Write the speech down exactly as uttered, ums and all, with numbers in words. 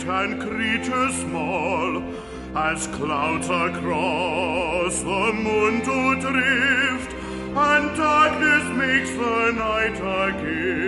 and creatures small, as clouds across the moon do drift, and darkness makes the night a gift.